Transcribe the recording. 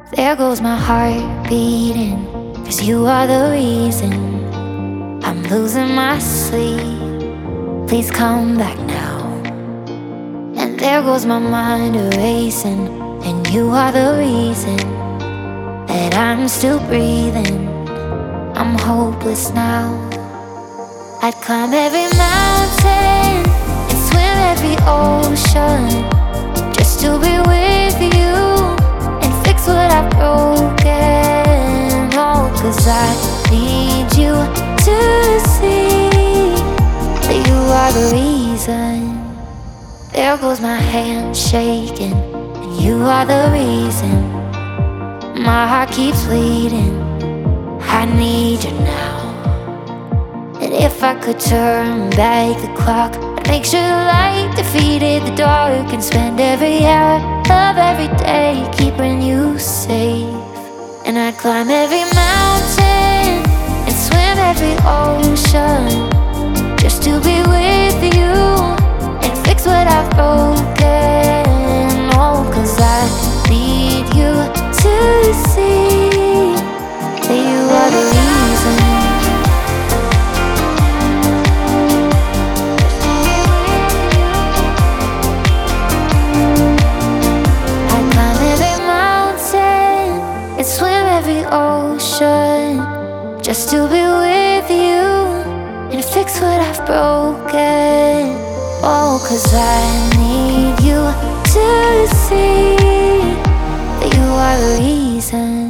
There goes my heart beating, 'cause you are the reason I'm losing my sleep. Please come back now. And there goes my mind erasing, and you are the reason that I'm still breathing. I'm hopeless now. I'd climb every mountain and swim every ocean just to be with you and fix what I've broken. Oh, 'cause I need you to see that you are the reason. There goes my hand shaking, and you are the reason. My heart keeps bleeding, I need you now. And if I could turn back the clock, I'd make sure the light defeated the dark and spend every hour of every day keeping you safe. And I'd climb every mountain and swim every ocean just to be with you and fix what I've broken. Oh, 'cause I need you to see that you are the reason. I'd climb every mountain and swim every ocean just to be with you and fix what I've broken. Oh, 'cause I need you to see that you are the reason.